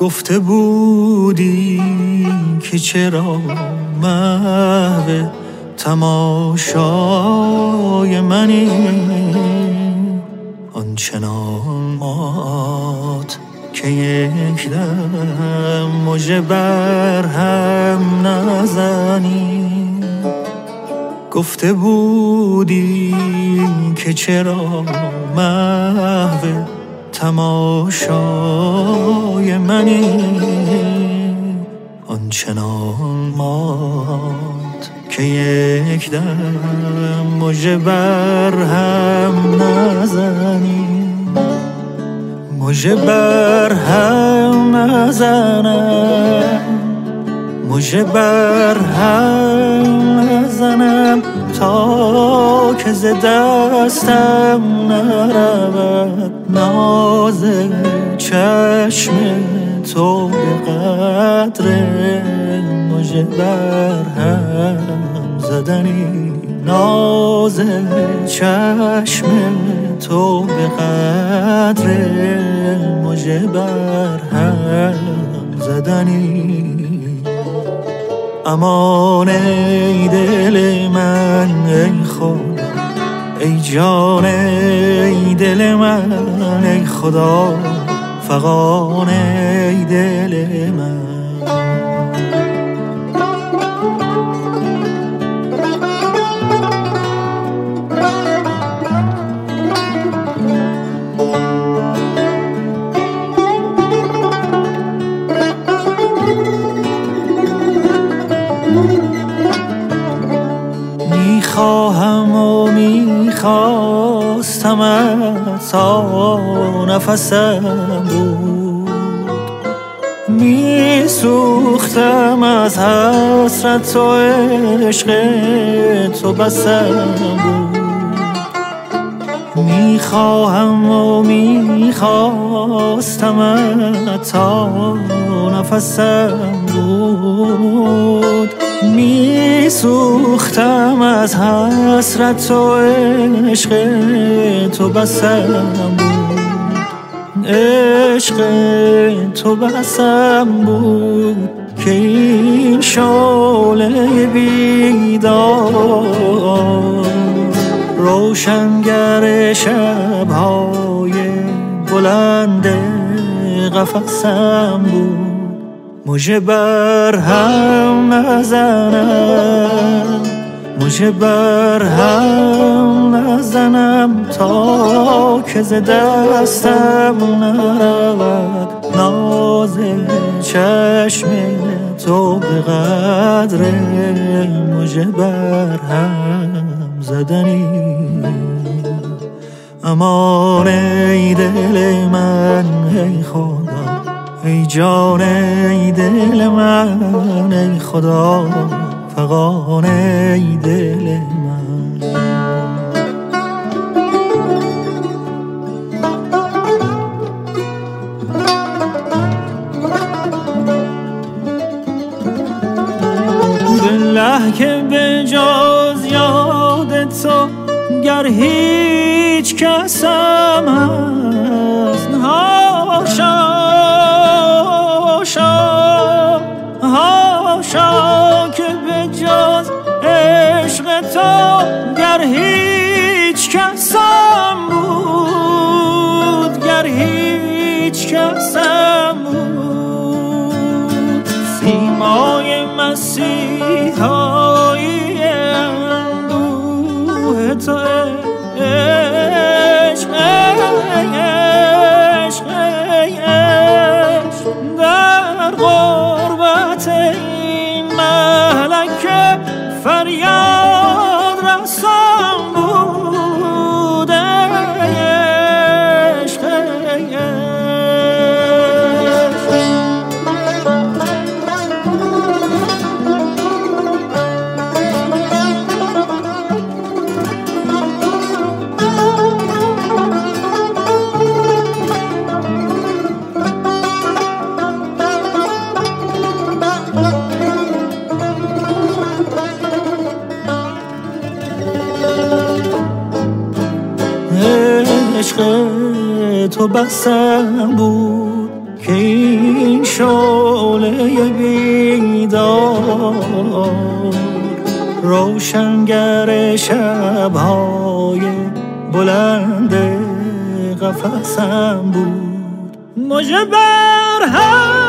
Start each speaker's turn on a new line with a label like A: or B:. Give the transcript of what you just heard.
A: گفته بودی که چرا محو تماشای منی، آنچنان مات که یک دم مژه بر هم نزنی. گفته بودی که چرا محو تماشای منی، آنچنان مات که یک دم مژه بر هم نزنی. مژه بر هم نزنم، مژه بر هم نزنم تا که ز دستم نرود ناز چشم تو به قدر مژه بر هم زدنی. ناز چشم تو به قدر مژه بر هم زدنی. امان ای دل من ای خدا، ای جان ای دل من ای خدا، فغان ای دل من. میخواهم و میخواستمت تا نفسم بود، میسوختم از حسرت و عشق تو بسم بود. میخواهم و میخواستمت تا نفسم بود، میسوختم از حسرت و عشق تو بسم بود. عشق تو بسم بود که این شعله بیدار روشنگر شب‌های بلند قفسم بود. مژه بر هم نزنم، مژه بر هم نزنم تا که ز دستم نرود ناز چشم تو به قدر مژه بر هم زدنی. امان ای دل من ای خدا، ای جان ای دل من ای خدا، فغان ای دل من. بالله که به جز یاد تو گر هیچ کسم هست، هاشا هاشا که به جز عشق تو گر هیچ کسم بود، گر هیچ کسم بود. سیمای مسیحایی اندوه تو عشق عشق عشق در غربت این ملکه فریاد رسان بود. عشق عشق تو بسم بود که این شعله بیدار، روشنگر شب‌های بلند قفسم بود. مژه بر هم